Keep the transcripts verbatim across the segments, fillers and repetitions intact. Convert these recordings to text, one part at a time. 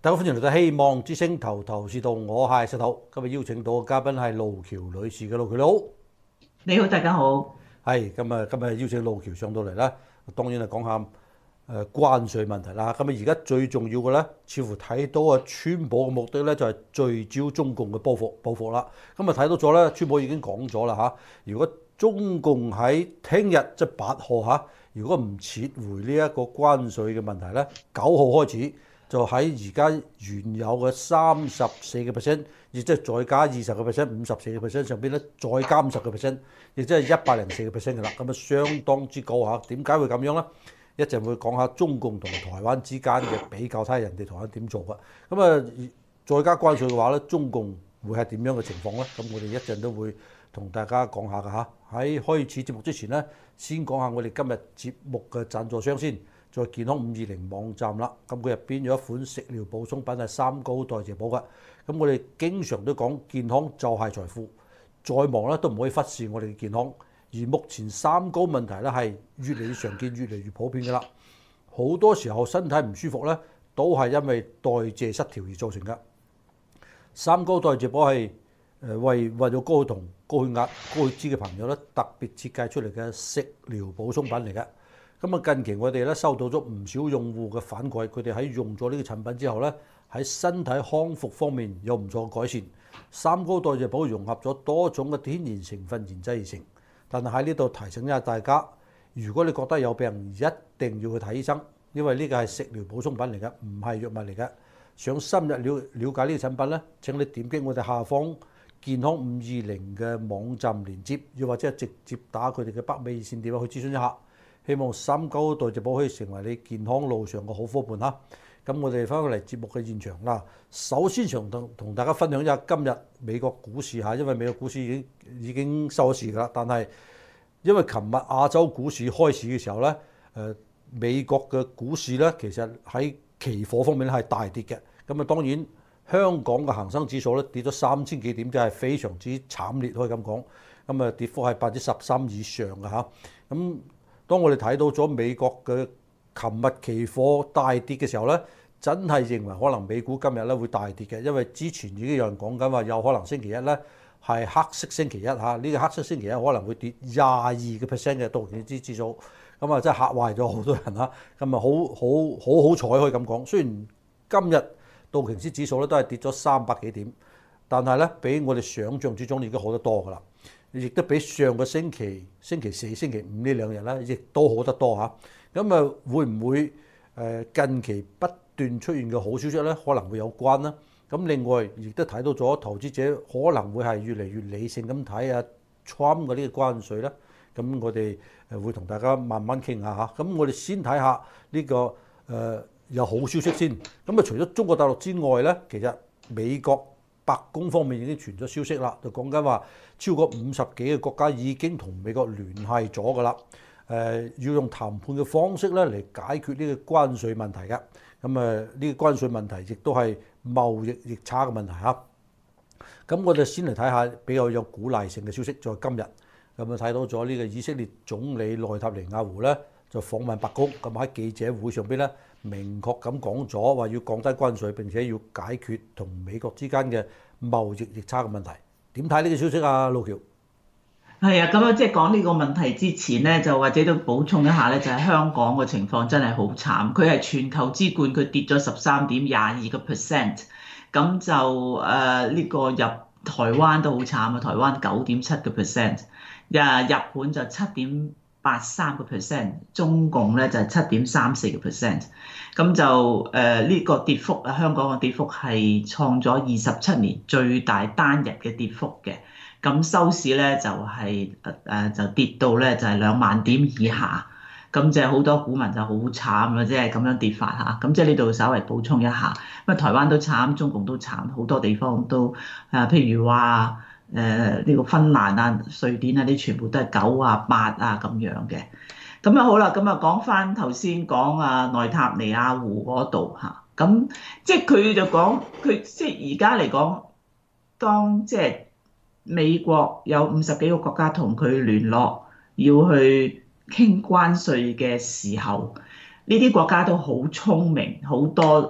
大家歡迎嚟到希望之星頭頭是道，我係石頭。今日邀請到嘅嘉賓係路橋女士嘅，路橋你好。 你好，大家好。 係咁啊，今日邀請路橋上到嚟啦，當然係講下誒關稅問題啦。咁啊，而家最重要嘅咧，似乎睇到啊，川普嘅目的咧就係聚焦中共嘅報復報復啦。咁啊，睇到咗咧，川普已經講咗啦嚇，如果中共喺聽日即係八號嚇，如果唔撤回呢一個關稅嘅問題咧，九號開始。就喺而家原有嘅三十四個 percent， 亦即係再加二十個 percent， 五十四個 percent 上邊咧，再加五十個 percent， 亦即係一百零四個 percent 嘅啦。咁啊，相當之高嚇。點解會咁樣咧？一陣會講下中共同台灣之間嘅比較，睇下人哋台灣點做㗎。咁啊，再加關稅嘅話咧，中共會係點樣嘅情況咧？咁我哋一陣都會同大家講下㗎嚇。喺開始節目之前咧，先講下我哋今日節目嘅贊助商先。在健康五二零網站啦，咁佢入邊有一款食療補充品係三高代謝寶嘅。咁我哋經常都講健康就係財富，再忙咧都唔可以忽視我哋嘅健康。而目前三高問題咧係越嚟越常見、越嚟越普遍嘅啦。好多時候身體唔舒服咧，都係因為代謝失調而造成嘅。三高代謝寶係誒為為咗高血糖、高血壓、高血脂嘅朋友咧特別設計出嚟嘅食療補充品嚟嘅。咁啊，近期我哋咧收到咗唔少用戶嘅反饋，佢哋喺用咗呢個產品之後咧，喺身體康復方面有唔錯嘅改善。三高代謝寶融合咗多種嘅天然成分研製而成，但係喺呢度提醒一下大家，如果你覺得有病，一定要去睇醫生，因為呢個係食療補充品嚟嘅，唔係藥物嚟嘅。想深入了了解呢個產品咧，請你點擊我哋下方健康五二零嘅網站連結，又或者係直接打佢哋嘅北美熱線電話去諮詢一下。希望三高代謝寶可以成為你健康路上嘅好夥伴嚇。咁我哋翻返嚟節目嘅現場啦。首先想同同大家分享一下今日美國股市嚇，因為美國股市已經已經收市㗎啦。但係因為琴日亞洲股市開市嘅時候咧，誒美國嘅股市咧其實喺期貨方面咧係大跌嘅。咁啊當然香港嘅恒生指數咧跌咗三千幾點，真係非常之慘烈，可以咁講。咁啊跌幅係百分之十三以上嘅嚇。咁當我哋睇到咗美國嘅琴日期貨大跌嘅時候咧，真係認為可能美股今日咧會大跌嘅，因為之前已經有人講緊話有可能星期一咧係黑色星期一嚇，呢、這個黑色星期一可能會跌廿二個 percent 嘅道瓊斯指數，咁啊真係嚇壞咗好多人嚇，咁啊好好好好彩可以咁講。雖然今日道瓊斯指數咧都係跌咗三百幾點，但係咧比我哋想象之中已經好得多㗎啦。亦都比上個星期星期四、星期五呢兩日咧，亦都好得多嚇。咁啊，會唔會誒近期不斷出現嘅好消息咧，可能會有關啦。咁另外亦都睇到咗投資者可能會係越嚟越理性咁睇啊 Trump 嘅呢個關稅啦。咁我哋誒會同大家慢慢傾下嚇。咁我哋先睇下呢個誒、呃、有好消息先。咁啊，除咗中國大陸之外咧，其實美國白宮方面已經傳咗消息啦，就講緊話超過五十幾個國家已經同美國聯繫咗㗎啦。誒要用談判嘅方式咧嚟解決呢個關稅問題嘅。咁誒呢個關稅問題亦都係貿易逆差嘅問題嚇。咁我哋先嚟睇下比較有鼓勵性嘅消息，在今日咁啊睇到咗呢個以色列總理內塔尼亞胡咧就訪問白宮，咁喺記者會上邊咧明確咁講咗話要降低關稅，並且要解決同美國之間嘅貿易逆差嘅問題。點睇呢個消息啊，路橋？ 係啊，咁啊，即係講呢個問題之前咧，就或者都補充一下咧，就係香港嘅情況真係好慘。佢係全球之冠，佢跌咗十三點廿二個 percent。咁就誒呢個入台灣都好慘啊，台灣九點七個 percent。呀，日本就七點八三個 percent， 中共咧就係七點三四個 percent。咁就誒呢個跌幅啊，香港嘅跌幅係創咗二十七年最大單日嘅跌幅嘅。咁收市咧就係誒誒就跌到咧就係兩萬點以下，咁即係好多股民就好慘啊！即係咁樣跌法嚇，咁即係呢度稍微補充一下，咁啊台灣都慘，中共都慘，好多地方都誒，譬如話誒呢個芬蘭啊、瑞典啊啲全部都係九啊、八啊咁樣嘅。咁啊好啦，咁啊講翻頭先講啊內塔尼亞胡嗰度嚇，咁即係佢就講佢即係而家嚟講，當即係。美國有五十幾個國家同佢聯絡，要去傾關稅嘅時候，呢啲國家都好聰明，好多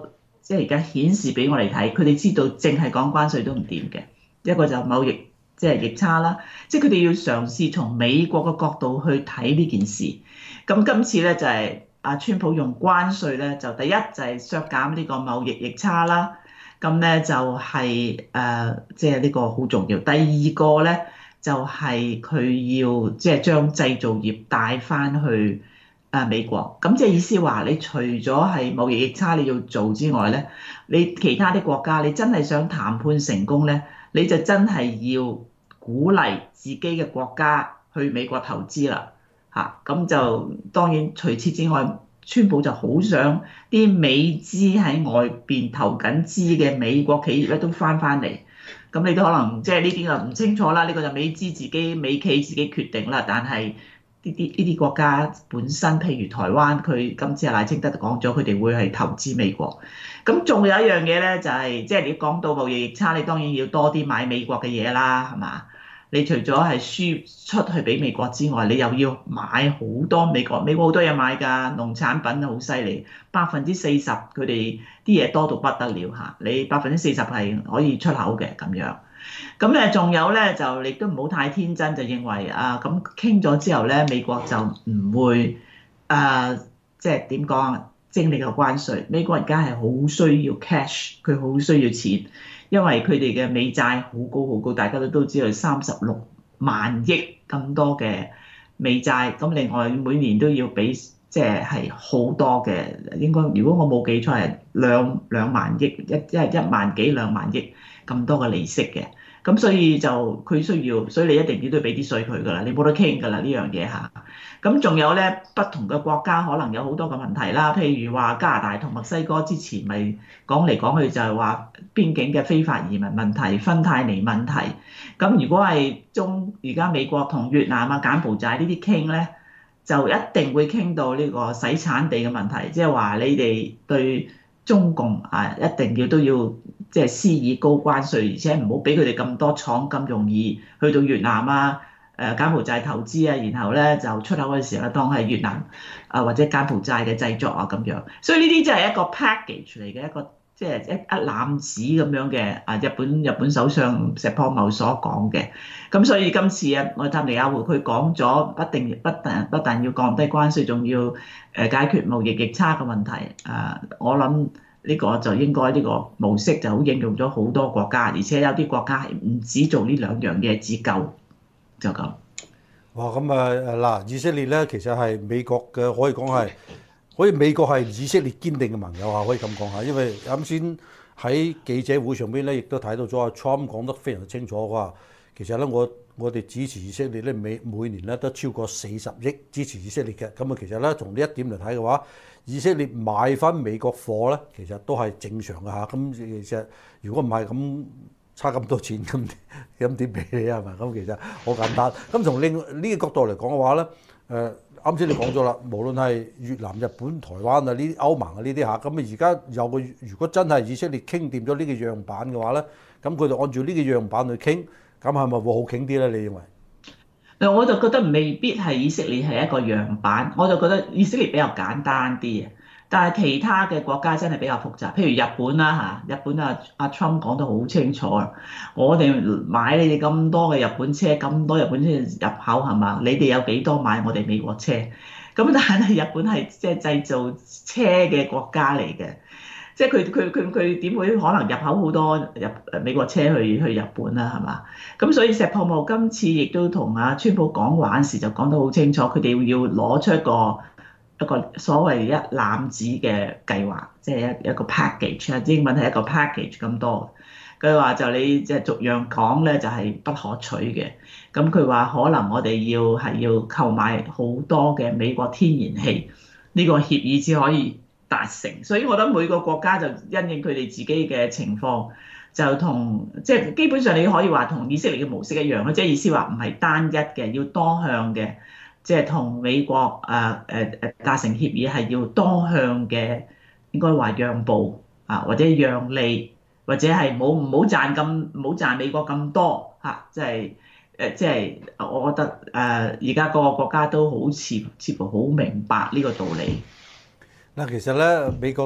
即係而家顯示俾我哋睇，佢哋知道淨係講關稅都唔掂嘅。一個就貿易即係逆差啦，即係佢哋要嘗試從美國嘅角度去睇呢件事。咁今次咧就係阿川普用關稅咧，就第一就係削減呢個貿易逆差啦。咁咧就係誒，即係呢個好重要。第二個咧就係佢要即係將製造業帶翻去誒美國。咁即係意思話，你除咗係貿易逆差你要做之外咧，你其他啲國家你真係想談判成功咧，你就真係要鼓勵自己嘅國家去美國投資啦。嚇，咁就當然除此之外，川普就好想啲美資喺外邊投緊資嘅美國企業咧都翻翻嚟。咁你都可能即係呢啲就唔清楚啦，呢個就美資自己美企自己決定啦。但係呢啲呢啲國家本身，譬如台灣，佢今次阿賴清德就講咗，佢哋會係投資美國。咁仲有一樣嘢咧，就係即係你講到貿易逆差，你當然要多啲買美國嘅嘢啦，係嘛？你除咗係輸出去俾美國之外，你又要買好多美國，美國好多嘢買㗎，農產品好犀利，百分之四十佢哋啲嘢多到不得了嚇，你百分之四十係可以出口嘅咁樣。咁咧仲有咧就亦都唔好太天真，就認為啊咁傾咗之後咧，美國就唔會誒即係點講啊，徵你個關稅。美國而家係好需要 cash，佢好需要錢。因為佢哋嘅美債好高好高，大家都都知道三十六萬億咁多嘅美債，咁另外每年都要俾即係係好多嘅，應該如果我冇記錯係兩兩萬億一一係一萬幾兩萬億咁多嘅利息嘅，咁所以就佢需要，所以你一定要都俾啲稅佢㗎啦，你冇得傾㗎啦呢樣嘢嚇。咁仲有咧，不同嘅國家可能有好多嘅問題啦，譬如話加拿大同墨西哥之前咪講嚟講去就係話邊境嘅非法移民問題、芬太尼問題。咁如果係中而家美國同越南啊、柬埔寨呢啲傾咧，就一定會傾到呢個洗產地嘅問題，即係話你哋對中共啊一定要都要即係施以高關稅，而且唔好俾佢哋咁多廠咁容易去到越南啊。誒柬埔寨投資啊，然後咧就出口嘅時候咧，當係越南啊或者柬埔寨嘅製作啊咁樣，所以呢啲就係一個 package 嚟嘅一個即係一一攬子咁樣嘅啊。日本日本首相石破茂所講嘅，咁所以今次啊，內塔尼亞胡佢講咗，不定不但不但要降低關稅，仲要誒解決貿易逆差嘅問題啊。我諗呢個就應該呢個模式就好應用咗好多國家，而且有啲國家係唔止做呢兩樣嘢至夠。就咁。 哇！咁啊嗱，以色列咧其實係美國嘅，可以講係，可以美國係以色列堅定嘅盟友啊，可以咁講下。因為啱先喺記者會上邊咧，亦都睇到咗阿 Trump 講得非常清楚，話其實咧我我哋支持以色列咧每每年咧都超過四十億支持以色列嘅。咁啊，其實咧從呢一點嚟睇嘅話，以色列買翻美國貨咧，其實都係正常嘅嚇。咁其實如果唔係咁，差咁多錢咁咁點俾你啊？係咪咁？其實好簡單。咁從另呢個角度嚟講嘅話咧，誒啱先你講咗啦，無論係越南、日本、台灣啊呢啲歐盟啊呢啲嚇，咁啊而家有個如果真係以色列傾掂咗呢個樣板嘅話咧，咁佢哋按照呢個樣板去傾，咁係咪會好傾啲咧？你認為？ 嗱，我就覺得未必係以色列係一個樣板，我就覺得以色列比較簡單啲嘅。但係其他嘅國家真係比較複雜，譬如日本啦嚇，日本啊阿 Trump 講得好清楚啊，我哋買你哋咁多嘅日本車，咁多日本車入口係嘛？你哋有幾多買我哋美國車？咁但係日本係即係製造車嘅國家嚟嘅，即係佢佢佢佢點會可能入口好多入誒美國車去去日本啦係嘛？咁所以石破茂今次亦都同阿川普講話時就講得好清楚，佢哋要攞出一個。一個所謂一攬子嘅計劃，即係一一個 package 啊，英文係一個 package 咁多。佢話就你即係逐樣講咧，就係不可取嘅。咁佢話可能我哋要係要購買好多嘅美國天然氣，呢個協議先可以達成。所以我覺得每個國家就因應佢哋自己嘅情況，就同即係基本上你可以話同以色列嘅模式一樣咯，即係意思話唔係單一嘅，要多向嘅。即係同美國誒誒誒達成協議係要多向嘅，應該話讓步啊，或者讓利，或者係冇唔好賺咁唔好賺美國咁多嚇，即係誒即係我覺得誒而家個個國家都好似似乎好明白呢個道理。 嗱，其實咧美國出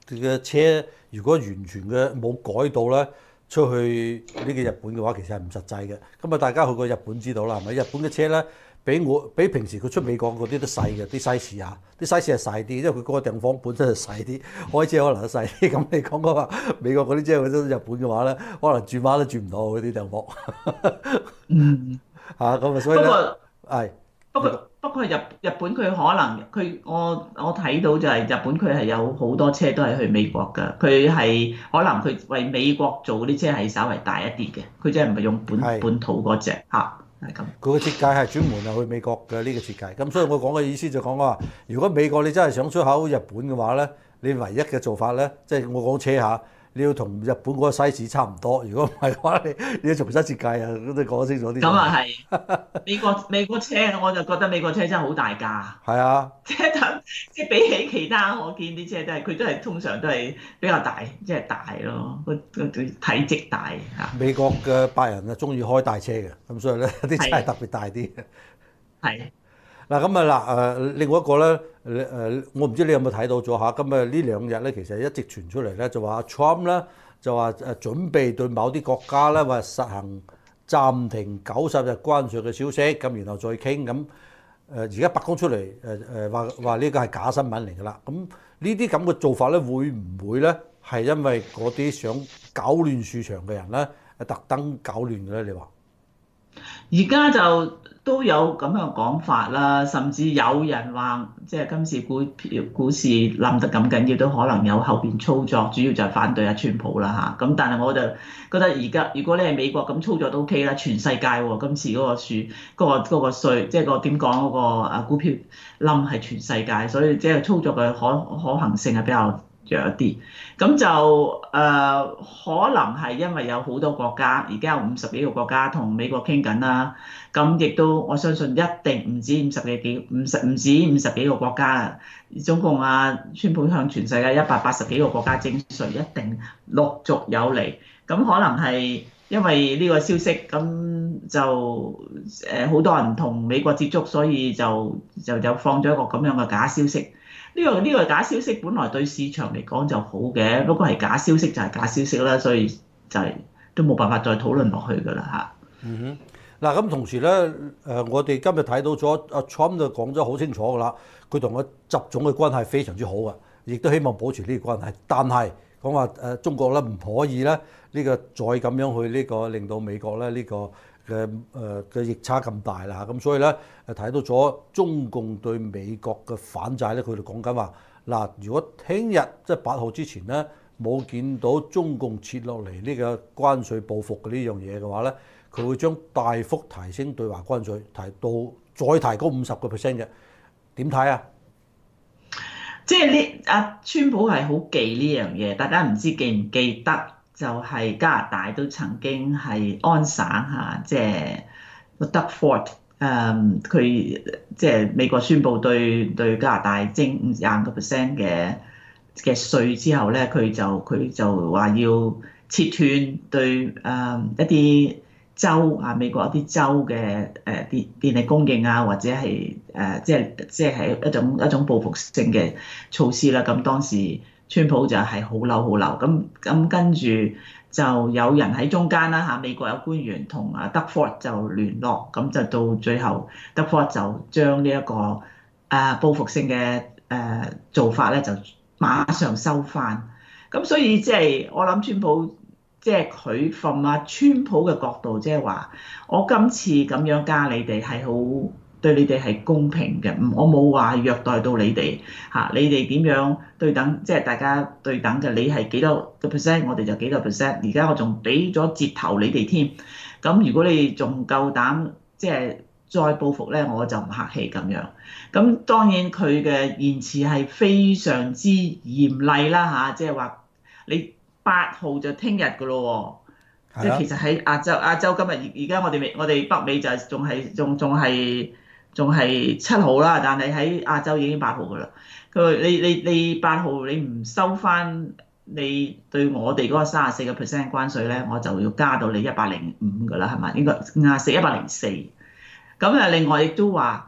嘅車如果完全嘅冇改到咧，出去呢個日本嘅話，其實係唔實際嘅。咁啊，大家去過日本知道啦，係咪？日本嘅車咧，比我比平時佢出美國嗰啲都細嘅，啲 size 啊，啲 size 係細啲，因為佢嗰個地方本身係細啲，開車可能都細啲。咁你講講話美國嗰啲車去到日本嘅話咧，可能轉彎都轉唔到嗰啲地方。 嗯， 嚇咁啊，所以咧係。 不過不過日日本佢可能佢我我睇到就係日本佢係有好多車都係去美國㗎，佢係可能佢為美國做嗰啲車係稍微大一啲嘅，佢真係唔係用本係本土嗰隻嚇，係咁。 佢嘅設計係專門係去美國嘅呢個設計，咁所以我講嘅意思就講話，如果美國你真係想出口日本嘅話咧，你唯一嘅做法咧，即係我講車下。你要同日本嗰個 size 差唔多，如果唔係嘅話，你你要重新設計啊，咁你講清楚啲。 咁啊係，美國美國車我就覺得美國車真係好大架。 係啊， 即係等即係比起其他我見啲車都係佢都係通常都係比較大，即係大咯，個個體積大嚇。 美國嘅白人啊，中意開大車嘅，咁所以咧啲車係特別大啲嘅。 係。 嗱咁啊嗱誒，另外一個咧誒，我唔知你有冇睇到咗嚇？咁啊呢兩日咧，其實一直傳出嚟咧，就話 Trump 咧就話誒準備對某啲國家咧話實行暫停九十日關稅嘅消息，咁然後再傾咁誒。而家白宮出嚟誒誒話話呢個係假新聞嚟㗎啦。咁呢啲咁嘅做法咧，會唔會咧係因為嗰啲想搞亂市場嘅人咧特登搞亂嘅咧？你話？ 而家就都有咁樣講法啦，甚至有人話，即係今次股票股市冧得咁緊要，都可能有後邊操作，主要就係反對阿川普啦嚇。咁但係我就覺得而家如果你係美國咁操作都 OK 啦，全世界喎，今次嗰個樹嗰個嗰個稅，即係個點講嗰個啊股票冧係全世界，所以即係操作嘅可可行性係比較弱一啲，咁就誒、呃、可能係因為有好多國家，而家有五十幾個國家同美國傾緊啦，咁亦都我相信一定唔止五十幾幾五十唔止五十幾個國家啊，總共啊，川普向全世界一百八十幾個國家徵稅，一定陸續有嚟，咁可能係因為呢個消息，咁就誒好多人同美國接觸，所以就就就放咗一個咁樣嘅假消息。呢個呢個假消息本來對市場嚟講就好嘅，不過係假消息就係假消息啦，所以就係都冇辦法再討論落去㗎啦嚇。 嗯哼，嗱咁同時咧，誒我哋今日睇到咗阿 Trump 就講咗好清楚㗎啦，佢同個習總嘅關係非常之好嘅，亦都希望保持呢個關係。但係講話誒中國咧唔可以咧呢個再咁樣去呢個令到美國咧呢個嘅誒嘅逆差咁大啦，咁所以咧誒睇到咗中共對美國嘅反制咧，佢哋講緊話嗱，如果聽日即係八號之前咧冇見到中共撤落嚟呢個關稅報復嘅呢樣嘢嘅話咧，佢會將大幅提升對華關稅，提到再提高五十個 percent 嘅，點睇啊？ 即係呢阿川普係好忌呢樣嘢，大家唔知記唔記得？就係加拿大都曾經係安省嚇，即係個 Doug Ford 誒，佢即係美國宣布對對加拿大徵五廿個 percent 嘅嘅稅之後咧，佢就佢就話要切斷對誒一啲州啊，美國一啲州嘅誒電電力供應啊，或者係誒即係即係係一種一種報復性嘅措施啦。咁當時川普就係好嬲好嬲，咁咁跟住就有人喺中間啦嚇，美國有官員同啊德福就聯絡，咁就到最後德福就將呢一個誒報復性嘅誒做法咧就馬上收翻，咁所以即係我諗川普即係佢從啊川普嘅角度，即係話我今次咁樣加你哋係好對你哋係公平嘅，我冇話虐待到你哋嚇，你哋點樣對等，即係大家對等嘅，你係幾多個 percent，我哋就幾多 percent。而家我仲俾咗折頭你哋添，咁如果你仲夠膽即係再報復咧，我就唔客氣咁樣。咁當然佢嘅言辭係非常之嚴厲啦嚇，即係話你八號就聽日㗎咯喎，即係其實喺亞洲亞洲今日而而家我哋美我哋北美就仲係仲仲係。仲係七號啦，但係喺亞洲已經八號㗎啦。佢話你你你八號你唔收翻你對我哋嗰個三十四個 percent 關稅咧，我就要加到你一百零五㗎啦，係咪？應該廿四一百零四。咁啊，另外亦都話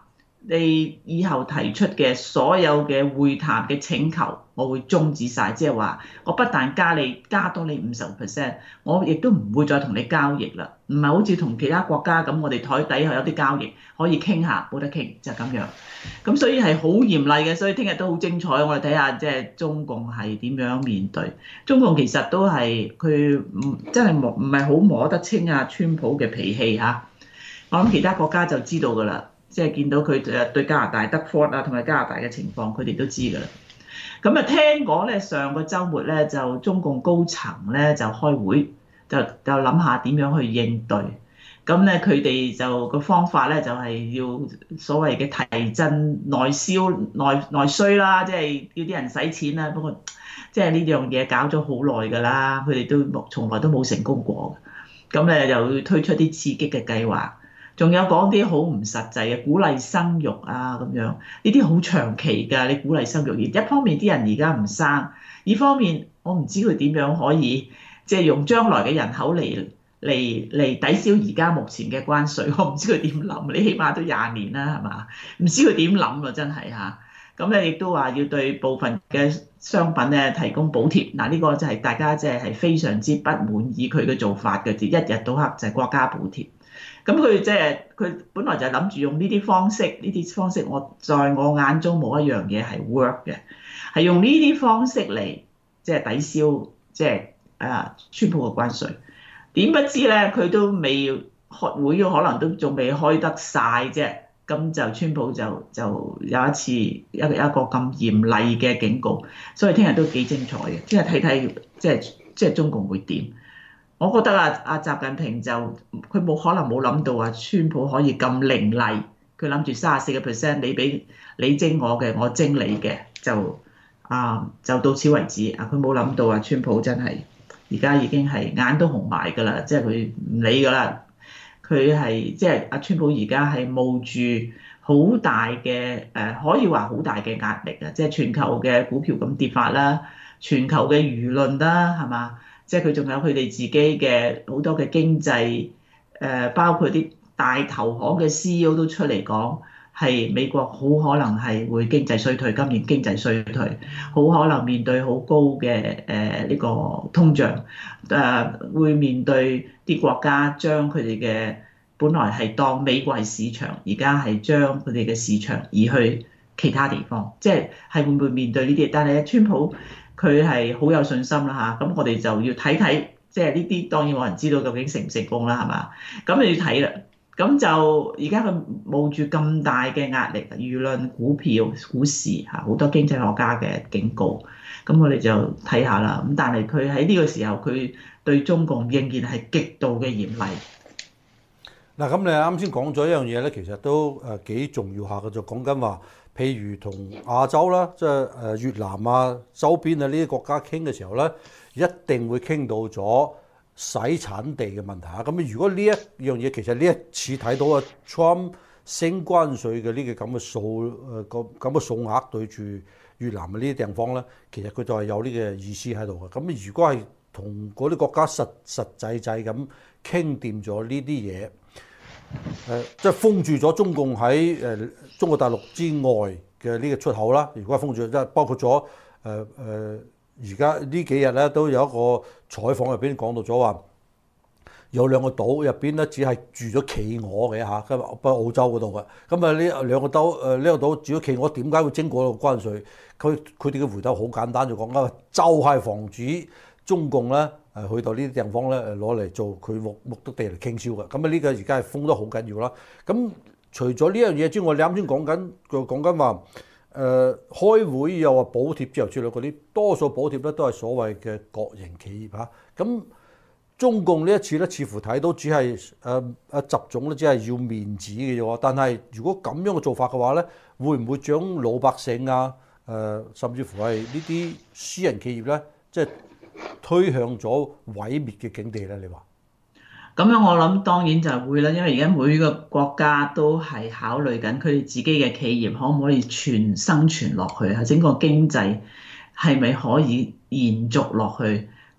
你以後提出嘅所有嘅會談嘅請求，我會終止晒。即係話我不但加你加多你五十 percent，我亦都唔會再同你交易啦。唔係好似同其他國家咁，我哋台底下有啲交易可以傾下，冇得傾就係咁樣。咁所以係好嚴厲嘅，所以聽日都好精彩。我哋睇下即係中共係點樣面對。中共其實都係佢唔真係摸唔係好摸得清啊川普嘅脾氣嚇。我諗其他國家就知道㗎啦。即係見到佢誒對加拿大德福啊，同埋加拿大嘅情況，佢哋都知㗎啦。咁啊，聽講咧，上個週末咧就中共高層咧就開會，就就諗下點樣去應對。咁咧佢哋就個方法咧就係要所謂嘅提振內銷內內需啦，即係叫啲人使錢啦。不過即係呢樣嘢搞咗好耐㗎啦，佢哋都冇從來都冇成功過。咁咧又要推出啲刺激嘅計劃。仲有講啲好唔實際嘅鼓勵生育啊咁樣，呢啲好長期㗎。你鼓勵生育，而一方面啲人而家唔生，二方面我唔知佢點樣可以即係用將來嘅人口嚟嚟嚟抵消而家目前嘅關稅。我唔知佢點諗，你起碼都廿年啦，係嘛？唔知佢點諗啊，真係嚇。咁咧亦都話要對部分嘅商品咧提供補貼。嗱，呢個就係大家即係係非常之不滿意佢嘅做法嘅，一日到黑就係國家補貼。咁佢即係佢本來就諗住用呢啲方式，呢啲方式我在我眼中冇一樣嘢係 work 嘅，係用呢啲方式嚟即係抵消即係啊川普嘅關稅。點不知咧佢都未開會，可能都仲未開得晒啫。咁就川普就就有一次一一個咁嚴厲嘅警告，所以聽日都幾精彩嘅，即係睇睇即係即係中共會點。我覺得啊，阿習近平就佢冇可能冇諗到啊，川普可以咁凌厲。佢諗住三十四個 percent，你俾你徵我嘅，我徵你嘅，就啊就到此為止啊！佢冇諗到啊，川普真係而家已經係眼都紅埋㗎啦，即係佢唔理㗎啦。佢係即係阿川普而家係冒住好大嘅誒，可以話好大嘅壓力啊！即係全球嘅股票咁跌法啦，全球嘅輿論啦，係嘛？即係佢仲有佢哋自己嘅好多嘅經濟，誒包括啲大投行嘅 C E O 都出嚟講，係美國好可能係會經濟衰退，今年經濟衰退，好可能面對好高嘅誒呢個通脹，誒會面對啲國家將佢哋嘅本來係當美國係市場，而家係將佢哋嘅市場移去其他地方，即係係會唔會面對呢啲？但係川普佢係好有信心啦嚇，咁我哋就要睇睇，即係呢啲當然冇人知道究竟成唔成功啦，係嘛？咁你要睇啦。咁就而家佢冒住咁大嘅壓力，輿論、股票、股市嚇好多經濟學家嘅警告，咁我哋就睇下啦。咁但係佢喺呢個時候，佢對中共仍然係極度嘅嚴厲。 嗱，咁你啱先講咗一樣嘢咧，其實都誒幾重要下嘅，就講緊話，譬如同亞洲啦，即係誒越南啊、周邊啊呢啲國家傾嘅時候咧，一定會傾到咗洗產地嘅問題啊。咁如果呢一樣嘢，其實呢一次睇到啊 Trump 升關稅嘅呢個咁嘅數誒個咁嘅數額對住越南嘅呢啲地方咧，其實佢就係有呢個意思喺度嘅。咁如果係同嗰啲國家實實際際咁傾掂咗呢啲嘢，誒即係封住咗中共喺誒中國大陸之外嘅呢個出口啦。如果係封住，即係包括咗誒誒而家呢幾日咧都有一個採訪入邊講到咗話，有兩個島入邊咧只係住咗企鵝嘅嚇，不過澳洲嗰度嘅。咁啊呢兩個島誒呢個島住咗企鵝，點解會徵嗰個關稅？佢佢哋嘅回答好簡單，就講啦，就係防止中共咧誒去到呢啲地方咧誒攞嚟做佢目目的地嚟傾銷嘅。咁啊呢個而家係封得好緊要啦。咁除咗呢樣嘢之外，你啱先講緊佢講緊話誒開會又話補貼之後之類嗰啲，多數補貼咧都係所謂嘅國營企業嚇。咁中共呢一次咧，似乎睇到只係誒誒習總咧，只係要面子嘅啫。但係如果咁樣嘅做法嘅話咧，會唔會將老百姓啊誒、呃，甚至乎係呢啲私人企業咧，即係推向咗毀滅嘅境地咧？你話？ 咁樣我諗當然就係會啦，因為而家每個國家都係考慮緊佢哋自己嘅企業可唔可以全生存落去，係整個經濟係咪可以延續落去？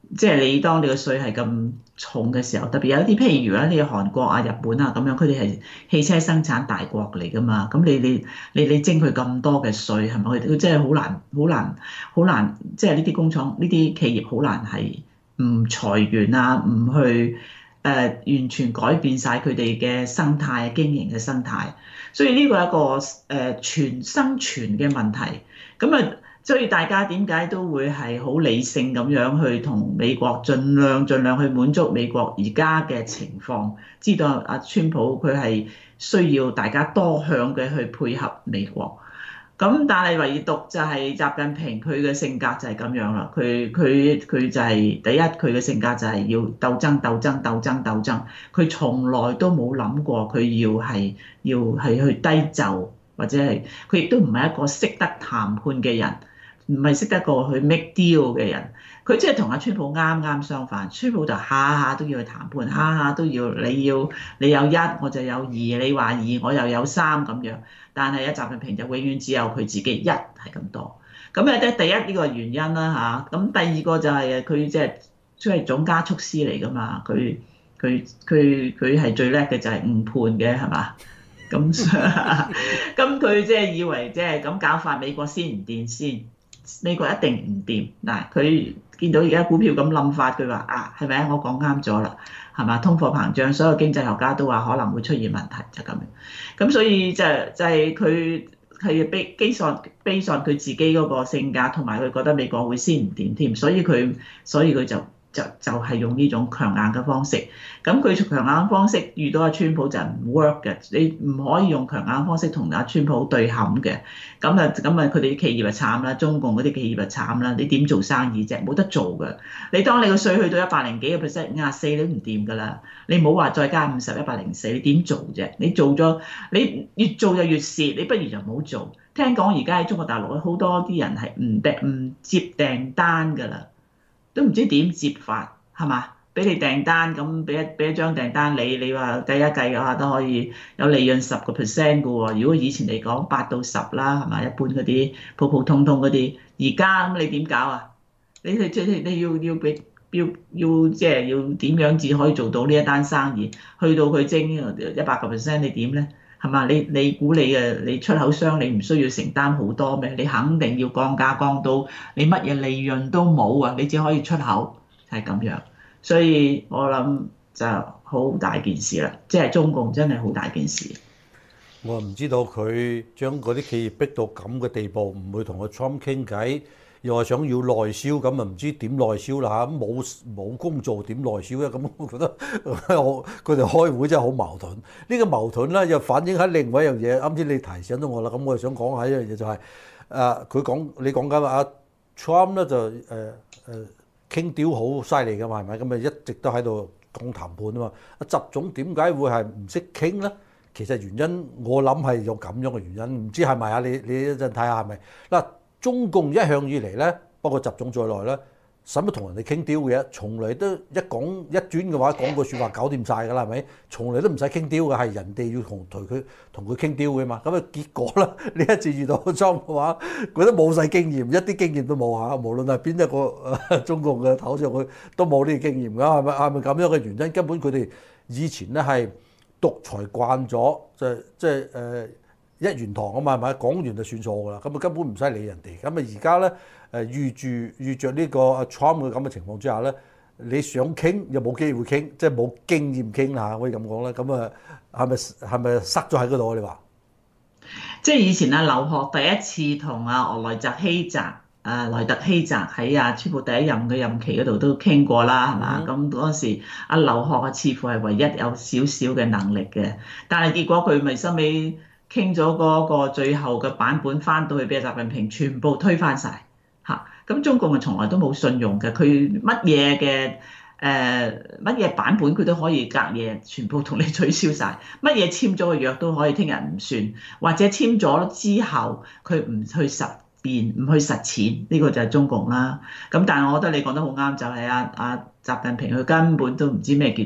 即係你當你個稅係咁重嘅時候，特別有啲譬如啦，你韓國啊、日本啊咁樣，佢哋係汽車生產大國嚟㗎嘛，咁你你你你徵佢咁多嘅稅係咪？佢佢真係好難好難好難，即係呢啲工廠呢啲企業好難係唔裁員啊，唔去誒、呃、完全改變晒佢哋嘅生態經營嘅生態，所以呢個係一個誒、呃、全生存嘅問題，咁啊。所以大家點解都會係好理性咁樣去同美國盡量盡量去滿足美國而家嘅情況，知道阿川普佢係需要大家多向嘅去配合美國。咁但係唯獨就係習近平佢嘅性格就係咁樣啦，佢佢佢就係第一，佢嘅性格就係要鬥爭鬥爭鬥爭鬥爭，佢從來都冇諗過佢要係要係去低就，或者係佢亦都唔係一個識得談判嘅人。唔係識得過去 make deal 嘅人，佢即係同阿川普啱啱相反。川普就下下都要去談判，下下都要你要你有一我就有二，你話二我又有三咁樣。但係阿習近平就永遠只有佢自己一係咁多。咁誒咧第一呢個原因啦嚇，咁第二個就係佢即係即係總加速師嚟㗎嘛，佢佢佢佢係最叻嘅就係誤判嘅係嘛？咁咁佢即係以為即係咁搞法，美國先唔掂先。美國一定唔掂嗱，佢見到而家股票咁冧法，佢話啊，係咪啊？我講啱咗啦，係嘛？通貨膨脹，所有經濟學家都話可能會出現問題，就咁樣。咁所以就就係佢係基基上基上佢自己嗰個性格，同埋佢覺得美國會先唔掂添，所以佢所以佢就。就就係用呢種強硬嘅方式，咁佢強硬嘅方式遇到阿川普就唔 work 嘅，你唔可以用強硬方式同阿川普對冚嘅，咁啊咁啊佢哋啲企業就慘啦，中共嗰啲企業就慘啦，你點做生意啫？冇得做㗎，你當你個稅去到一百零幾個 percent，五十四都唔掂㗎啦，你唔好話再加五十、一百零四，你點做啫？你做咗，你越做就越蝕，你不如就唔好做。聽講而家喺中國大陸好多啲人係唔訂唔接訂單㗎啦。都唔知點接法係嘛？俾你訂單咁，俾一俾一張訂單你，你話計一計嘅話都可以有利潤十個 percent 嘅喎。如果以前嚟講八到十啦，係嘛？一般嗰啲普普通通嗰啲，而家咁你點搞啊？你你即係你要要俾要要即係要點樣至可以做到呢一單生意？去到佢徵一百個 percent，你點咧？係嘛？你你估你嘅你出口商你唔需要承擔好多咩？你肯定要降價降到你乜嘢利潤都冇啊！你只可以出口係咁樣，所以我諗就好大件事啦。即係中共真係好大件事。 我唔知道佢將嗰啲企業逼到咁嘅地步，唔會同個 Trump 傾偈，又話想要內銷咁啊？唔知點內銷啦嚇，冇冇工做點內銷咧？咁我覺得我佢哋開會真係好矛盾。呢個矛盾咧又反映喺另外一樣嘢。啱先你提醒咗我啦，咁我就想講下一樣嘢就係誒佢講你講緊阿 Trump 咧就誒誒傾屌好犀利㗎嘛係咪？咁啊一直都喺度講談判啊嘛。阿習總點解會係唔識傾咧？其實原因我諗係有咁樣嘅原因，唔知係咪啊？你你一陣睇下係咪嗱？中共一向以嚟咧，包括習總在內咧，使乜同人哋傾屌嘅？從嚟都一講一轉嘅話，講句説話搞掂晒㗎啦，係咪？從嚟都唔使傾屌嘅，係人哋要同同佢同佢傾屌嘅嘛。咁啊結果咧，呢一次遇到裝嘅話，佢都冇晒經驗，一啲經驗都冇嚇。無論係邊一個中共嘅頭上去，都冇呢啲經驗㗎，係咪係咪咁樣嘅原因？根本佢哋以前咧係獨裁慣咗，就即係誒。一言堂啊嘛，係咪講完就算數㗎啦？咁啊根本唔使理人哋。咁啊而家咧誒遇住遇着呢個阿 Trump 嘅咁嘅情況之下咧，你想傾又冇機會傾，即係冇經驗傾啦，可以咁講咧。咁啊係咪係咪塞咗喺嗰度？你話即係以前阿劉鶴第一次同阿俄萊澤希澤啊萊特希澤喺阿川普第一任嘅任期嗰度都傾過啦，係嘛？咁嗰陣時阿劉鶴啊似乎係唯一有少少嘅能力嘅，但係結果佢咪收尾。傾咗嗰個最後嘅版本翻到去俾習近平全部推翻晒。嚇，咁中共係從來都冇信用嘅，佢乜嘢嘅誒乜嘢版本佢都可以隔夜全部同你取消晒，乜嘢簽咗嘅約都可以聽日唔算，或者簽咗之後佢唔去實踐唔去實踐，呢個就係中共啦。咁但係我覺得你講得好啱，就係阿阿習近平佢根本都唔知咩叫做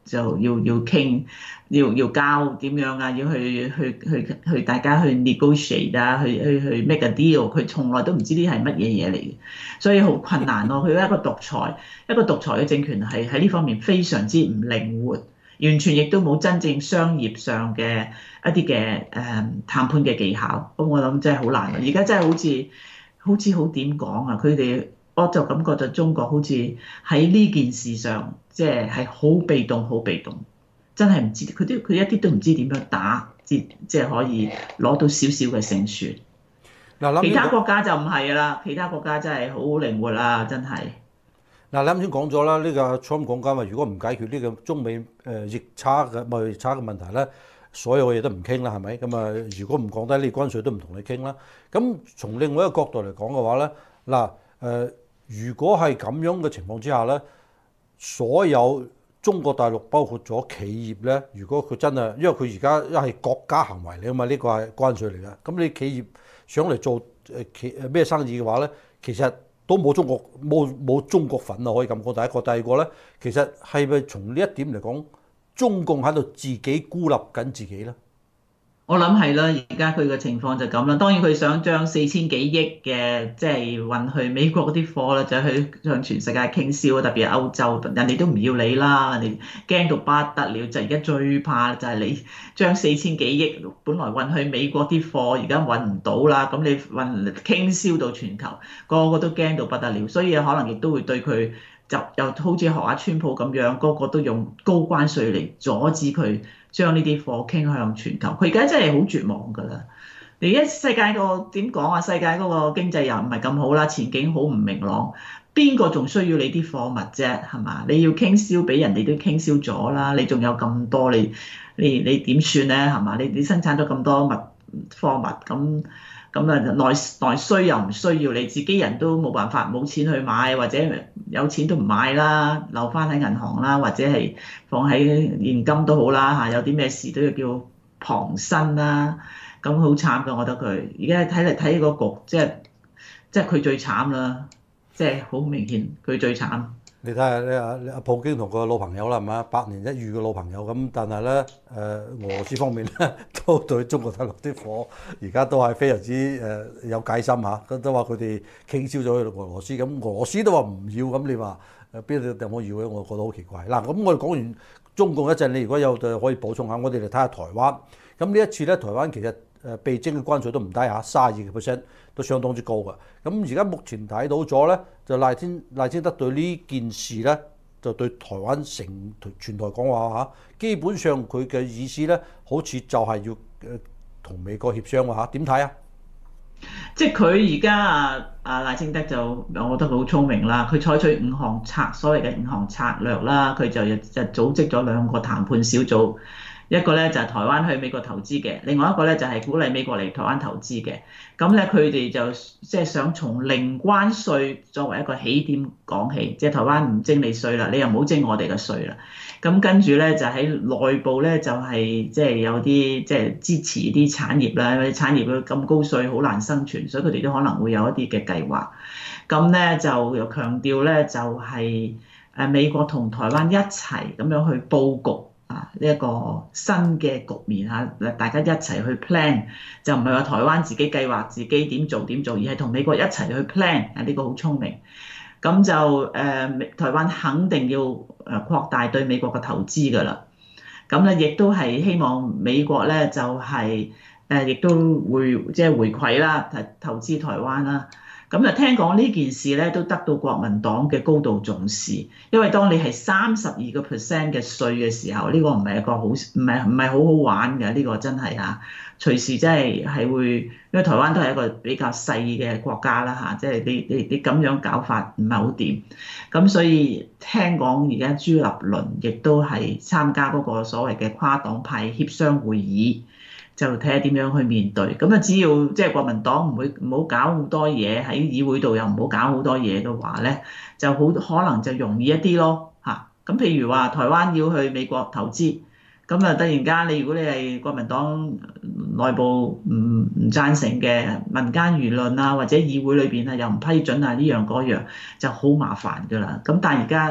就要要傾，要要交點樣啊，要去去去去大家去 negotiate 啊，去去去 make a deal，佢從來都唔知呢係乜嘢嘢嚟嘅，所以好困難咯。佢一個獨裁，一個獨裁嘅政權係喺呢方面非常之唔靈活，完全亦都冇真正商業上嘅一啲嘅誒談判嘅技巧。咁我諗真係好難。而家真係好似好似好點講啊？佢哋我就感覺就中國好似喺呢件事上，即係係好被動，好被動，真係唔知佢都佢一啲都唔知點樣打，即即係可以攞到少少嘅勝算。 嗱， 其他國家就唔係啦，其他國家真係好靈活啦，真係。 嗱，你啱先講咗啦，呢個 Trump 講緊話，如果唔解決呢個中美誒逆差嘅貿易差嘅問題咧，所有嘢都唔傾啦，係咪？咁啊，如果唔降低呢關稅，都唔同你傾啦。咁從另外一個角度嚟講嘅話咧，嗱誒，如果係咁樣嘅情況之下咧，所有中國大陸包括咗企業咧，如果佢真係，因為佢而家一係國家行為嚟啊嘛，呢個係關稅嚟㗎。咁你企業想嚟做誒企誒咩生意嘅話咧，其實都冇中國冇冇中國份啊，可以咁講。第一個，第二個咧，其實係咪從呢一點嚟講，中共喺度自己孤立緊自己咧？ 我諗係啦，而家佢嘅情況就咁啦。當然佢想將四千幾億嘅即係運去美國嗰啲貨啦，就去向全世界傾銷，特別係歐洲，人哋都唔要你啦，人哋驚到不得了。就而家最怕就係你將四千幾億本來運去美國啲貨，而家運唔到啦，咁你運傾銷到全球，個個都驚到不得了，所以可能亦都會對佢就又好似學下川普咁樣，個個都用高關稅嚟阻止佢將呢啲貨傾向全球。佢而家真係好絕望㗎啦！而家世界個點講啊？世界嗰個經濟又唔係咁好啦，前景好唔明朗，邊個仲需要你啲貨物啫？係嘛？你要傾銷俾人哋都傾銷咗啦，你仲有咁多，你你你點算咧？係嘛？你你生產咗咁多物貨物咁。咁啊，內內需又唔需要，你自己人都冇辦法，冇錢去買，或者有錢都唔買啦，留翻喺銀行啦，或者係放喺現金都好啦嚇。有啲咩事都要叫傍身啦，咁好慘㗎，我覺得佢而家睇嚟睇個局，即係即係佢最慘啦，即係好明顯佢最慘。 你睇下咧，阿阿普京同個老朋友啦，係嘛？百年一遇嘅老朋友咁，但係咧誒，俄羅斯方面咧都對中國大陸啲貨而家都係非常之誒有戒心嚇，咁都話佢哋傾銷咗去俄羅斯，咁俄羅斯都話唔要，咁你話誒邊度有冇要咧？我覺得好奇怪。嗱，咁我哋講完中共一陣，你如果有就可以補充下，我哋嚟睇下台灣。咁呢一次咧，台灣其實誒被徵嘅關稅都唔低嚇，三十二個 percent 都相當之高㗎。咁而家目前睇到咗咧，就賴天賴清德對呢件事咧，就對台灣成全台講話嚇，基本上佢嘅意思咧，好似就係要誒同美國協商喎嚇，點睇啊？ 即係佢而家啊啊賴清德就，我覺得佢好聰明啦。佢採取五項策所謂嘅五項策略啦，佢就就組織咗兩個談判小組。一個咧就係台灣去美國投資嘅，另外一個咧就係鼓勵美國嚟台灣投資嘅。咁咧佢哋就即係想從零關稅作為一個起點講起，即係台灣唔徵你稅啦，你又唔好徵我哋嘅稅啦。咁跟住咧就喺內部咧就係即係有啲即係支持啲產業啦，因為產業咁高稅好難生存，所以佢哋都可能會有一啲嘅計劃。咁咧就又強調咧就係誒美國同台灣一齊咁樣去佈局。啊！呢、這、一個新嘅局面嚇，大家一齊去 plan，就唔係話台灣自己計劃自己點做點做，而係同美國一齊去 plan。啊，呢個好聰明。咁就誒、呃，台灣肯定要誒擴大對美國嘅投資㗎啦。咁咧，亦都係希望美國咧就係、是、誒，亦、呃、都會即係、就是、回饋啦，投資台灣啦。咁就聽講呢件事咧，都得到國民黨嘅高度重視，因為當你係三十二個 percent 嘅稅嘅時候，呢、這個唔係一個好唔係唔係好好玩嘅，呢、這個真係嚇，隨時真係係會，因為台灣都係一個比較細嘅國家啦嚇，即係你你你咁樣搞法唔係好掂，咁所以聽講而家朱立倫亦都係參加嗰個所謂嘅跨黨派協商會議。就睇下點樣去面對，咁啊只要即係國民黨唔會唔好搞好多嘢喺議會度，又唔好搞好多嘢嘅話咧，就好可能就容易一啲咯嚇。咁譬如話台灣要去美國投資，咁啊突然間你如果你係國民黨內部唔唔贊成嘅民間輿論啊，或者議會裏邊啊又唔批准啊呢樣嗰樣，就好麻煩㗎啦。咁但係而家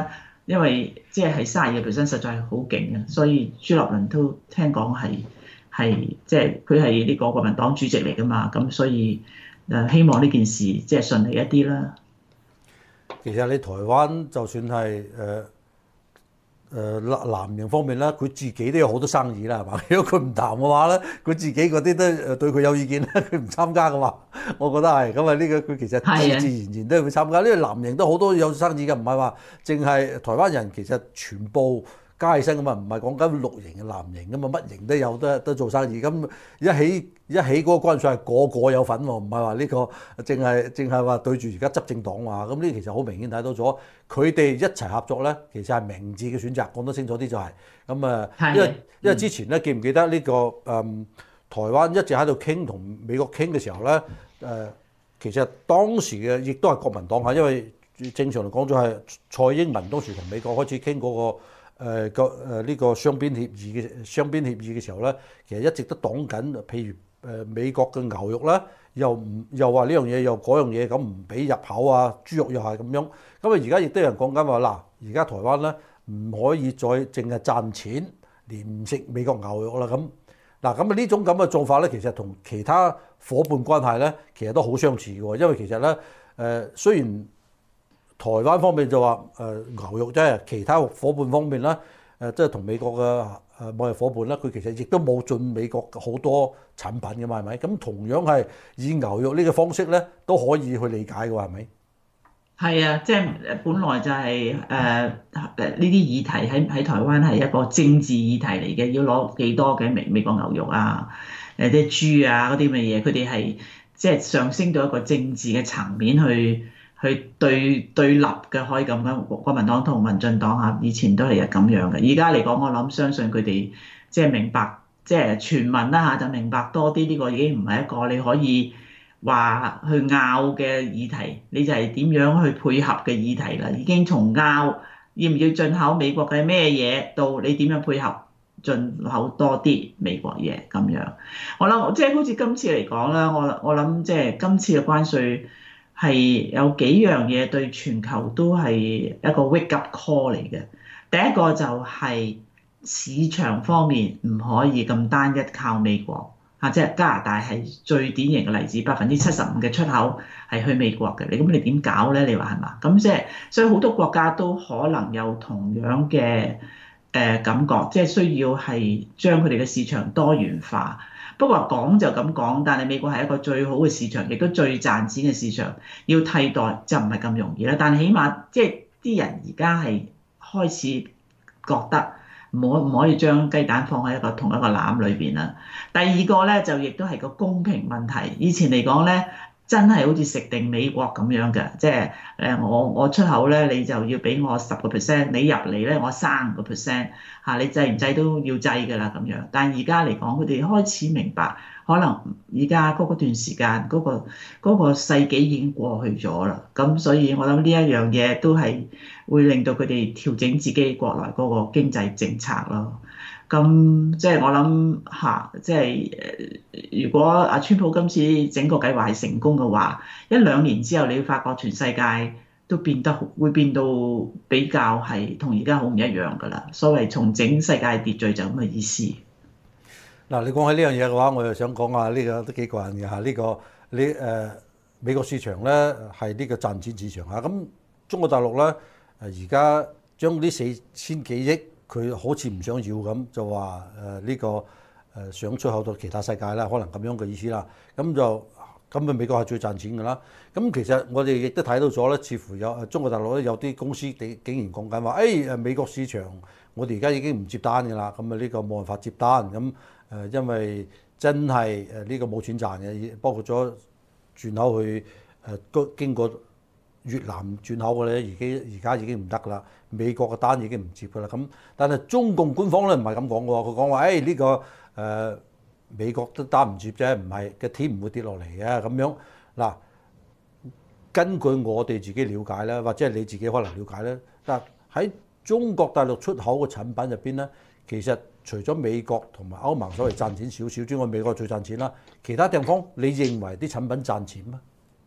因為即係係卅二個 percent 實在係好勁嘅，所以朱立倫都聽講係係即係佢係呢個國民黨主席嚟㗎嘛，咁所以誒希望呢件事即係順利一啲啦。 其實你台灣就算係誒誒藍營方面咧，佢自己都有好多生意啦，係嘛？如果佢唔談嘅話咧，佢自己嗰啲都誒對佢有意見咧，佢唔參加嘅話，我覺得係咁啊。呢個佢其實自自然然都會參加，因為藍營都好多有生意嘅，唔係話淨係台灣人，其實全部加起身㗎嘛，唔係講緊綠營嘅藍營㗎嘛，乜營都有得得做生意。咁一起一起嗰個關稅係個個有份喎，唔係話呢個淨係淨係話對住而家執政黨話。咁呢其實好明顯睇到咗，佢哋一齊合作咧，其實係明智嘅選擇。講得清楚啲就係咁啊，因為因為之前咧記唔記得呢個誒、嗯、台灣一直喺度傾同美國傾嘅時候咧誒、呃，其實當時嘅亦都係國民黨嚇，因為正常嚟講就係蔡英文當時同美國開始傾嗰、那個。誒個誒呢個雙邊協議嘅雙邊協議嘅時候咧，其實一直都擋緊，譬如誒美國嘅牛肉啦，又唔又話呢樣嘢又嗰樣嘢咁唔俾入口啊，豬肉又係咁樣。咁啊而家亦都有人講緊話嗱，而家台灣咧唔可以再淨係賺錢，連唔食美國牛肉啦咁。嗱咁啊呢種咁嘅做法咧，其實同其他伙伴關係咧，其實都好相似嘅喎。因為其實咧誒、呃、雖然台灣方面就話誒、呃、牛肉啫，其他伙伴方面啦，誒即係同美國嘅誒貿易伙伴啦，佢其實亦都冇進美國好多產品嘅嘛，係咪？咁同樣係以牛肉呢個方式咧，都可以去理解嘅喎，係咪？ 係啊，即係本來就係誒誒呢啲議題喺喺台灣係一個政治議題嚟嘅，要攞幾多嘅美美國牛肉啊，誒啲豬啊嗰啲咁嘅嘢，佢哋係即係上升到一個政治嘅層面去。去對對立嘅，可以咁講，國民黨同民進黨嚇以前都係咁樣嘅。而家嚟講，我諗相信佢哋即係明白，即係全民啦嚇就明白多啲。呢個已經唔係一個你可以話去拗嘅議題，你就係點樣去配合嘅議題啦。已經從拗要唔要進口美國嘅咩嘢，到你點樣配合進口多啲美國嘢咁樣。我諗即係好似今次嚟講啦，我我諗即係今次嘅關稅。係有幾樣嘢對全球都係一個 wake up call 嚟嘅。第一個就係市場方面唔可以咁單一靠美國嚇，即係加拿大係最典型嘅例子，百分之七十五嘅出口係去美國嘅。你咁你點搞咧？你話係嘛？咁即係所以好多國家都可能有同樣嘅誒感覺，即係需要係將佢哋嘅市場多元化。不過講就咁講，但係美國係一個最好嘅市場，亦都最賺錢嘅市場，要替代就唔係咁容易啦。但係起碼即係啲人而家係開始覺得唔可唔可以將雞蛋放喺一個同一個籃裏邊啦。第二個咧就亦都係個公平問題。以前嚟講咧，真係好似食定美國咁樣嘅，即係誒我我出口咧，你就要俾我十個 percent，你入嚟咧我三個 percent 嚇，你制唔制都要制㗎啦咁樣。但係而家嚟講，佢哋開始明白，可能而家嗰段時間嗰個嗰個世紀已經過去咗啦。咁所以我諗呢一樣嘢都係會令到佢哋調整自己國內嗰個經濟政策咯。咁即係我諗嚇，即係誒，如果阿川普今次整個計劃係成功嘅話，一兩年之後你會發覺全世界都變得會變到比較係同而家好唔一樣㗎啦。所謂重整世界秩序就咁嘅意思。 嗱，你講起呢樣嘢嘅話，我又想講下呢個都幾過癮嘅嚇。呢個你誒美國市場咧係呢個賺錢市場嚇，咁中國大陸咧誒而家將呢四千幾億。佢好似唔想要咁，就話誒呢個誒想出口到其他世界啦，可能咁樣嘅意思啦。咁就咁啊，美國係最賺錢㗎啦。咁其實我哋亦都睇到咗咧，似乎有誒中國大陸咧有啲公司竟竟然講緊話，誒誒美國市場我哋而家已經唔接單㗎啦。咁啊呢個冇辦法接單咁誒，因為真係誒呢個冇錢賺嘅，包括咗轉口去誒經過越南轉口嘅咧，而家而家已經唔得㗎啦。美國嘅單已經唔接㗎啦。咁但係中共官方咧唔係咁講嘅喎，佢講話誒呢個誒、呃、美國都單唔接啫，唔係嘅天唔會跌落嚟嘅咁樣。嗱，根據我哋自己了解咧，或者係你自己可能了解咧，但喺中國大陸出口嘅產品入邊咧，其實除咗美國同埋歐盟所謂賺錢少少之外，美國最賺錢啦。其他地方你認為啲產品賺錢嗎？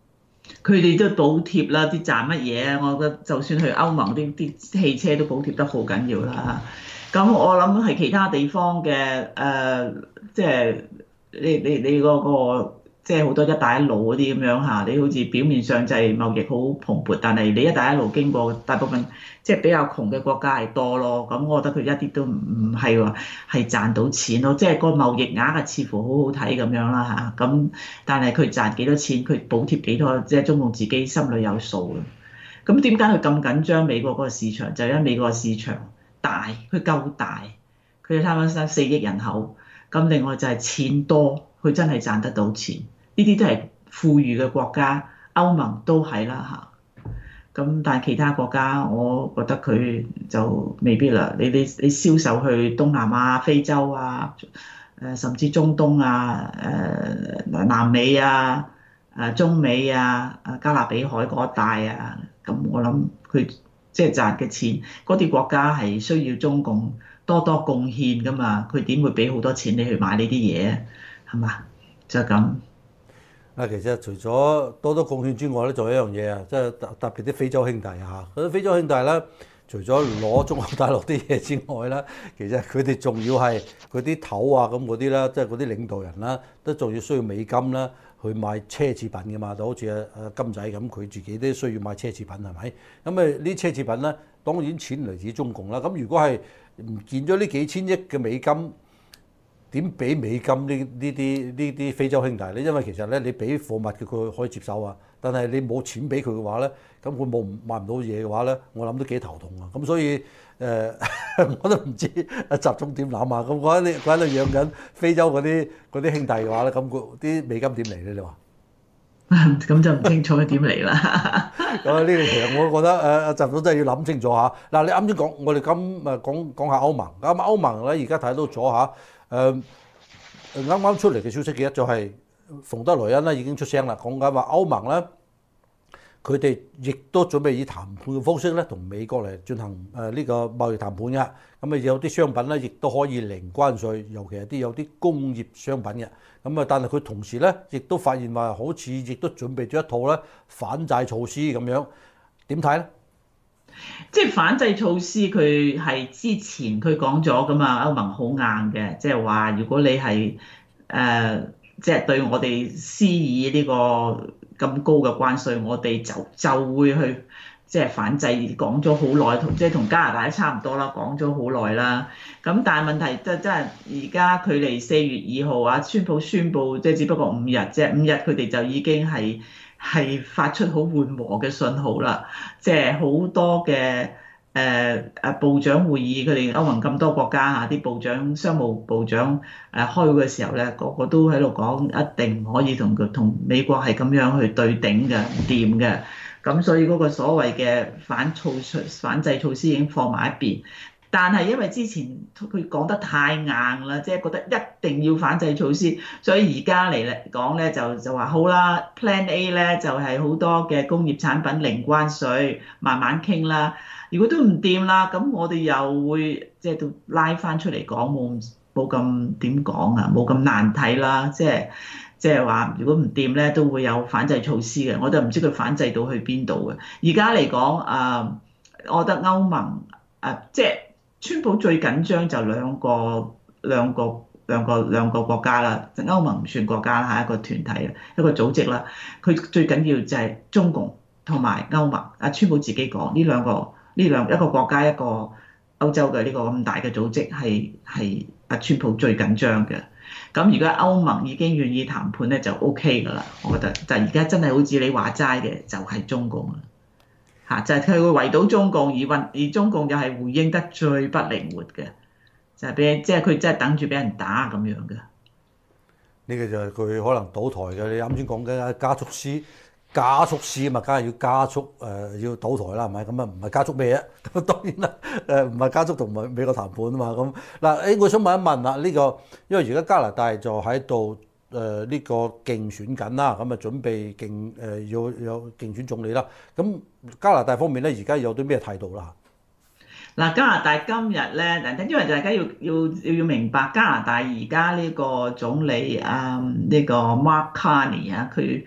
佢哋都補貼啦，啲賺乜嘢啊？我覺得就算去歐盟啲啲汽車都補貼得好緊要啦。咁我諗係其他地方嘅誒、呃，即係你你你嗰個即係好多一帶一路嗰啲咁樣嚇，你好似表面上就係貿易好蓬勃，但係你一帶一路經過大部分即係比較窮嘅國家係多咯。咁我覺得佢一啲都唔唔係話係賺到錢咯，即係個貿易額啊似乎好好睇咁樣啦嚇。咁但係佢賺幾多錢，佢補貼幾多，即係中共自己心裏有數嘅。咁點解佢咁緊張美國嗰個市場？就因為美國個市場大，佢夠大，佢差唔多四億人口。咁另外就係錢多，佢真係賺得到錢。呢啲都係富裕嘅國家，歐盟都係啦嚇。咁但係其他國家，我覺得佢就未必啦。你你你銷售去東南亞、非洲啊，誒甚至中東啊、誒南美啊、誒中美啊、誒加勒比海嗰一帶啊，咁我諗佢即係賺嘅錢，嗰啲國家係需要中共多多貢獻噶嘛，佢點會俾好多錢你去買呢啲嘢啊？係嘛？就係咁。 啊，其實除咗多多貢獻之外咧，仲有一樣嘢啊，即係特特別啲非洲兄弟啊嚇，嗰啲非洲兄弟咧，除咗攞中國大陸啲嘢之外咧，其實佢哋仲要係佢啲頭啊咁嗰啲啦，即係嗰啲領導人啦，都仲要需要美金啦去買奢侈品㗎嘛，就好似阿阿金仔咁，佢自己都需要買奢侈品係咪？咁啊呢奢侈品咧，當然錢嚟自中共啦。咁如果係唔見咗呢幾千億嘅美金，點俾美金呢呢啲呢啲非洲兄弟咧？因為其實咧，你俾貨物嘅佢可以接受啊，但係你冇錢俾佢嘅話咧，咁佢冇買唔到嘢嘅話咧，我諗都幾頭痛啊！咁所以誒、呃，我都唔知阿習總點諗啊！咁我喺你佢喺度養緊非洲嗰啲嗰啲兄弟嘅話咧，咁佢啲美金點嚟咧？你話？ 咁就唔清楚佢點嚟啦。 咁啊，呢個其實我覺得誒阿習總真係要諗清楚嚇。嗱，你啱先講，我哋今誒講講下歐盟。咁歐盟咧而家睇到咗嚇。誒啱啱出嚟嘅消息嘅就係馮德萊恩咧已經出聲啦，講緊話歐盟咧，佢哋亦都準備以談判嘅方式咧，同美國嚟進行誒呢個貿易談判嘅。咁啊有啲商品咧，亦都可以零關稅，尤其係啲有啲工業商品嘅。咁啊，但係佢同時咧，亦都發現話好似亦都準備咗一套咧反制措施咁樣，點睇咧？ 即係反制措施，佢係之前佢講咗噶嘛，歐盟好硬嘅，即係話如果你係誒、呃，即係對我哋施以呢個咁高嘅關稅，我哋就就會去即係反制，講咗好耐，同即係同加拿大都差唔多啦，講咗好耐啦。咁但係問題即係真係而家距離四月二號啊，川普宣布即係只不過五日啫，五日佢哋就已經係。係發出好緩和嘅信號啦，即係好多嘅誒誒部長會議，佢哋歐盟咁多國家嚇啲部長、商務部長誒開會嘅時候咧，個個都喺度講，一定唔可以同佢同美國係咁樣去對頂嘅，唔掂嘅。咁所以嗰個所謂嘅反措反制措施已經放埋一邊。但係因為之前佢講得太硬啦，即係覺得一定要反制措施，所以而家嚟嚟講咧就就話好啦 ，Plan A 咧就係好多嘅工業產品零關稅，慢慢傾啦。如果都唔掂啦，咁我哋又會即係都拉翻出嚟講，冇冇咁點講啊，冇咁難睇啦。即係即係話，如果唔掂咧，都會有反制措施嘅。我就唔知佢反制到去邊度嘅。而家嚟講啊，我覺得歐盟啊，即係。川普最緊張就兩個兩個兩個兩個國家啦，歐盟唔算國家啦，係一個團體啦，一個組織啦。佢最緊要就係中共同埋歐盟。阿川普自己講呢兩個呢兩一個國家一個歐洲嘅呢個咁大嘅組織係係阿川普最緊張嘅。咁如果歐盟已經願意談判咧，就 O K 㗎啦。我覺得，但係而家真係好似你話齋嘅，就係中共啦。嚇！就係佢會圍堵中共，而運而中共又係回應得最不靈活嘅，就係俾即係佢真係等住俾人打咁樣嘅。 呢個就係佢可能倒台嘅。你啱先講緊加速師，加速師嘛，梗係要加速誒、呃，要倒台啦，係咪？咁啊，唔係加速咩啊？咁當然啦，誒唔係加速同美美國談判啊嘛。咁嗱，誒我想問一問啦，呢、呢個因為而家加拿大就喺度。誒呢、呃這個競選緊啦，咁啊準備競誒、呃、要有競選總理啦。咁加拿大方面咧，而家有啲咩態度啦？ 嗱，加拿大今日咧，因為大家要要要明白加拿大而家呢個總理啊，呢、這個 Mark Carney 啊，佢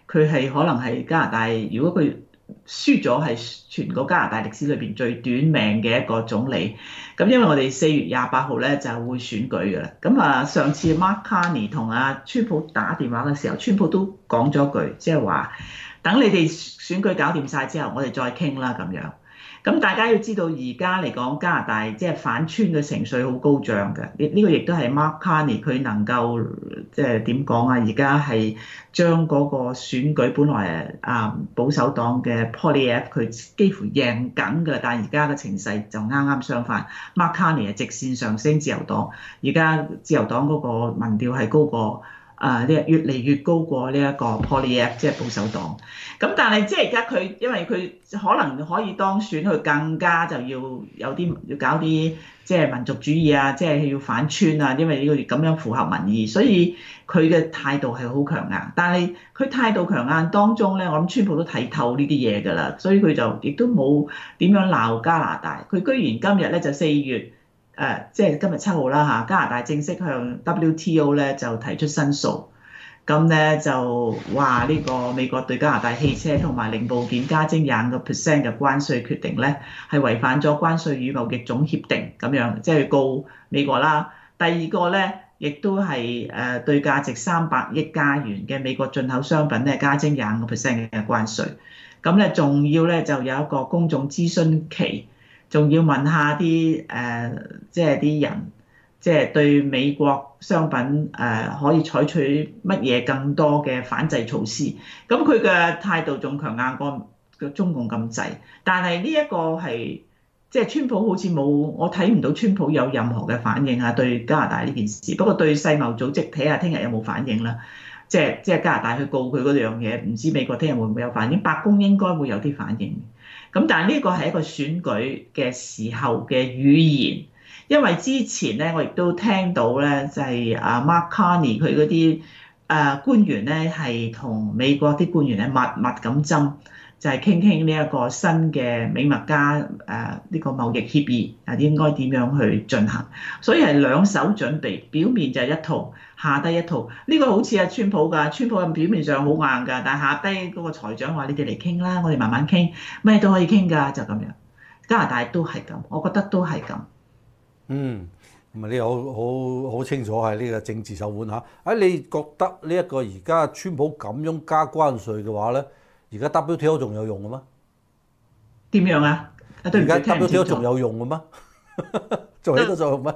佢係可能係加拿大，如果佢輸咗係全個加拿大歷史裏邊最短命嘅一個總理。咁因為我哋四月廿八號咧就會選舉㗎啦。咁啊，上次 Mark Carney 同阿川普打電話嘅時候，川普都講咗句，即係話等你哋選舉搞掂晒之後，我哋再傾啦咁樣。咁大家要知道，而家嚟講加拿大即係反川嘅情緒好高漲嘅，呢、這、呢個亦都係 Mark Carney 佢能夠即係點講啊？而家係將嗰個選舉本來啊保守黨嘅 Poilievre 佢幾乎贏緊㗎啦，但係而家嘅情勢就啱啱相反。Mark Carney 係直線上升自由黨，而家自由黨嗰個民調係高過。啊！呢越嚟越高過呢一個 Poilievre 即係保守黨。咁但係即係而家佢，因為佢可能可以當選，佢更加就要有啲要搞啲即係民族主義啊，即係要反川啊，因為呢個咁樣符合民意，所以佢嘅態度係好強硬。但係佢態度強硬當中咧，我諗川普都睇透呢啲嘢㗎啦，所以佢就亦都冇點樣鬧加拿大。佢居然今日咧就四月。誒、呃，即係今日七號啦嚇，加拿大正式向 W T O 咧就提出申訴，咁咧就話呢個美國對加拿大汽車同埋零部件加徵廿五個 percent 嘅關稅決定咧，係違反咗關稅與貿易總協定咁樣，即係告美國啦。第二個咧，亦都係誒對價值三百億加元嘅美國進口商品咧加徵廿五個 percent 嘅關稅，咁咧仲要咧就有一個公眾諮詢期。仲要問下啲誒、呃，即係啲人，即係對美國商品誒、呃、可以採取乜嘢更多嘅反制措施。咁佢嘅態度仲強硬過個中共咁滯。但係呢一個係即係川普好似冇，我睇唔到川普有任何嘅反應啊，對加拿大呢件事。不過對世貿組織睇下聽日有冇反應啦。即係即係加拿大去告佢嗰樣嘢，唔知美國聽日會唔會有反應？白宮應該會有啲反應。咁但係呢個係一個選舉嘅時候嘅語言，因為之前咧我亦都聽到咧就係阿 Mark Carney 佢嗰啲誒官員咧係同美國啲官員咧密密咁針，就係傾傾呢一個新嘅美墨加誒呢個貿易協議啊應該點樣去進行，所以係兩手準備，表面就係一套。下低一套，呢、這個好似阿川普㗎，川普咁表面上好硬㗎，但係下低嗰個財長話：你哋嚟傾啦，我哋慢慢傾，咩都可以傾㗎，就咁樣。加拿大都係咁，我覺得都係咁。 嗯，咁啊呢個好好好清楚係呢個政治手腕嚇。啊，你覺得呢一個而家川普咁樣加關稅嘅話咧，而家 W T O 仲有用嘅咩？ 點樣啊？而家 W T O 仲有用嘅咩？仲喺度作用咩？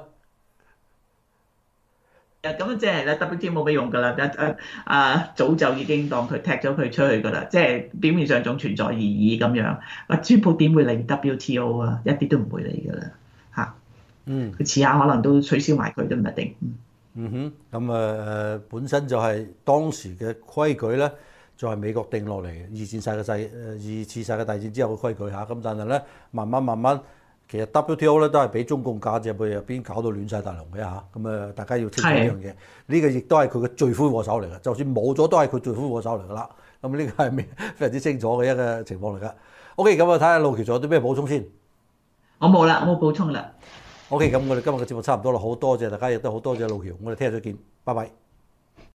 咁即係咧 W T O 冇咩用㗎啦，啊啊早就已經當佢踢咗佢出去㗎啦，即係表面上仲存在而已咁樣。話川普點會理 W T O 啊？一啲都唔會理㗎啦，嚇。嗯。佢遲下可能都取消埋佢都唔一定。嗯。 嗯哼，咁啊誒本身就係當時嘅規矩咧，就係美國定落嚟嘅二戰世界大誒二次世界大戰之後嘅規矩嚇。咁但係咧慢慢慢慢。其實 W T O 咧都係俾中共夾住入去入邊搞到亂晒大龍嘅嚇，咁啊大家要清楚呢樣嘢。呢個亦都係佢嘅罪魁禍首嚟嘅，就算冇咗都係佢罪魁禍首嚟㗎啦。咁呢個係非常之清楚嘅一個情況嚟㗎。OK，咁啊睇下路橋仲有啲咩補充先。 我冇啦，我冇補充啦。 OK，咁我哋今日嘅節目差唔多啦，好多謝大家，亦都好多謝路橋，我哋聽日再見，拜拜。